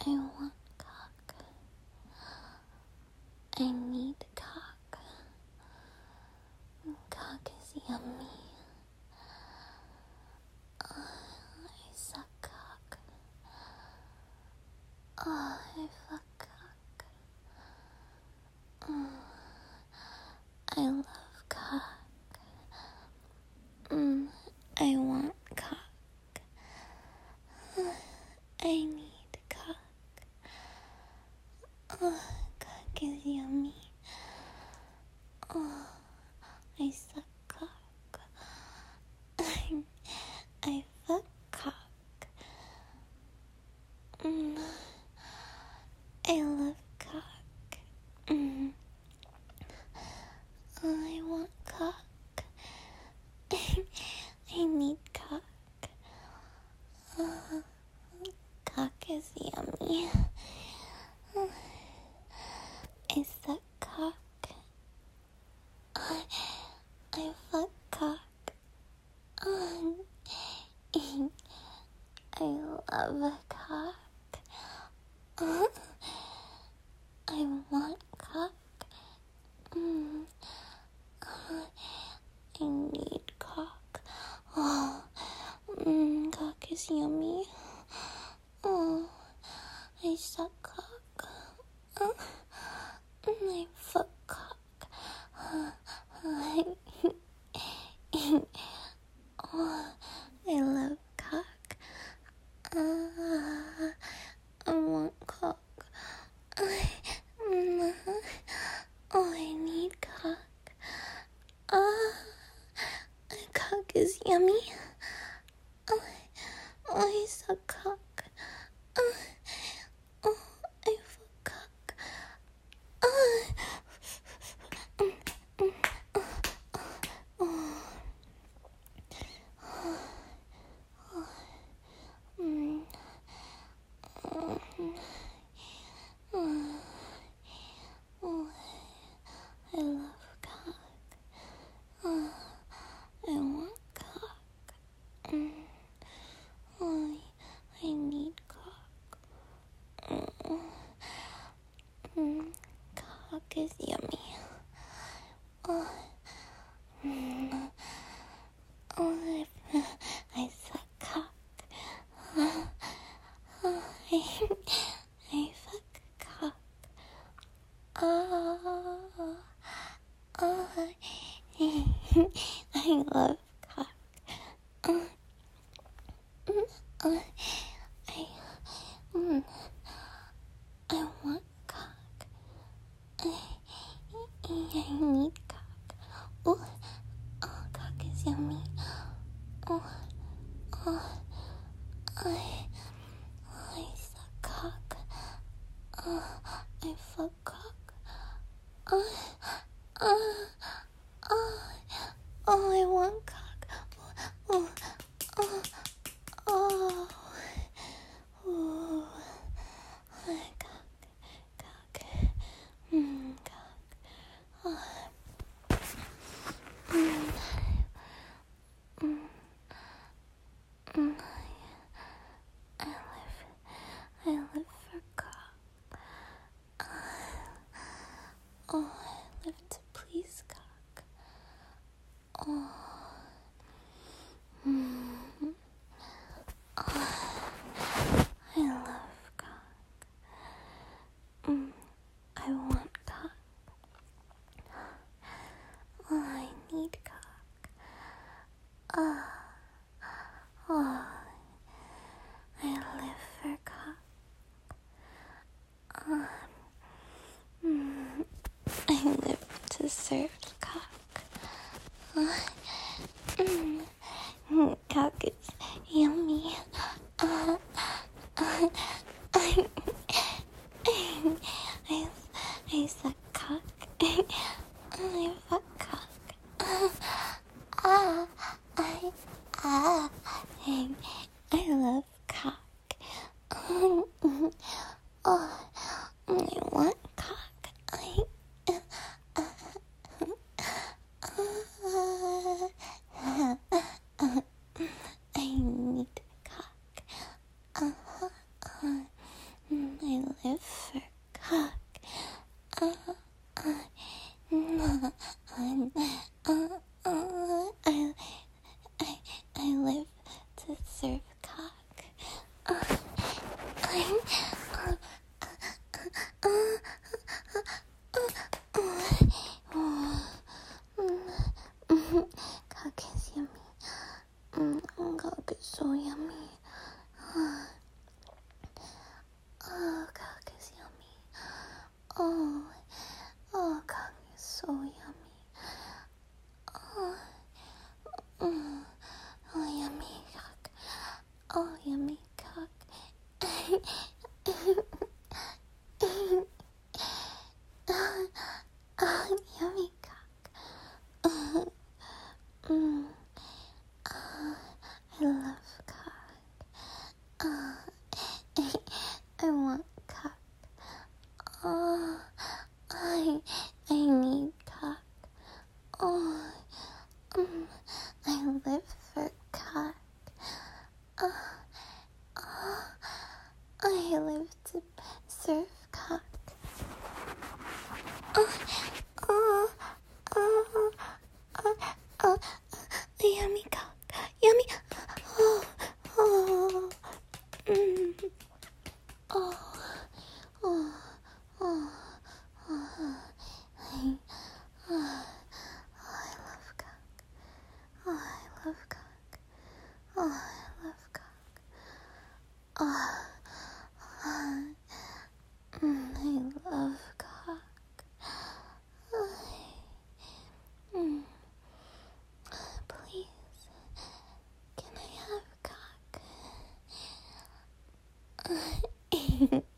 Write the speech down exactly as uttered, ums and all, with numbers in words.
I want cock. I need cock. Cock is yummy. Oh, I suck cock. Oh, I fuck cock. Oh, I love cock. Mm, I want cock. Oh, I need cock. Oh, cock is yummy. Oh, I suck cock. I fuck cock. Mm, I love cock. Mm, oh, I want cock. I need cock. Oh, cock is yummy. Oh, I suck cock. Oh, I fuck cock. Oh, I love cock. Oh, I want cock. Mm, oh, I need cock. Oh, mm, cock is yummy. Oh, I suck cock. Oh, I fuck cock. Oh, oh, I love cock. Uh, I want cock. Oh, I need cock. Oh, cock is yummy. Oh, I suck cock. Oh, oh, I fuck cock. Oh, mm, mm, oh, oh, oh, oh, mm, oh, oh, oh, I love cock. Oh, I want cock. Mm, oh, I need cock. Mm, mm, cock is yummy. Oh, mm, oh, I, I suck cock. Oh, oh, I, I fuck cock. Oh, oh, I love cock. Oh, mm, oh, I, mm, I want cock. I, I need cock. Oh, oh, cock is yummy. Oh, oh, I, I suck cock. Oh, I fuck cock. Oh, oh, oh, oh, I want cock. Oh, oh, oh, oh, oh, cock, cock, mm, cock. Oh, mm, mm, mm. I live, I live for cock. Oh, I live to please cock. Oh, mm, oh, I love cock. Mm, I want cock. Oh, I need cock. Oh, oh, I live for cock. Oh, mm, I live to serve cock. Oh, mm, mm, cock is yummy. Uh, uh, I, I, I suck cock. I fuck cock. Ah, I, ah, I, I love cock. Oh, oh, I want cock. I, I need cock. Uh, uh, mm, serve cock. Uh, I'm, uh, uh, uh, cock is yummy. Mm, cock is so yummy. Uh, oh, cock is yummy. Oh, oh, cock is so yummy. Oh, mm, oh, yummy cock. Oh, yummy cock. Oh, yummy cock. Uh, mm, uh, I love cock. Uh, I want cock. Oh, I, I need cock. Oh, um, I live for cock. Oh, oh, I live to serve cock. Oh, oh, oh, oh, oh, yummy cock, yummy. Oh, oh, mm, oh, oh, oh, oh, I, oh, I love cock. Oh, I love cock. Oh, I love cock. Oh, oh, mm, I love cock. Mm. Please, can I have cock?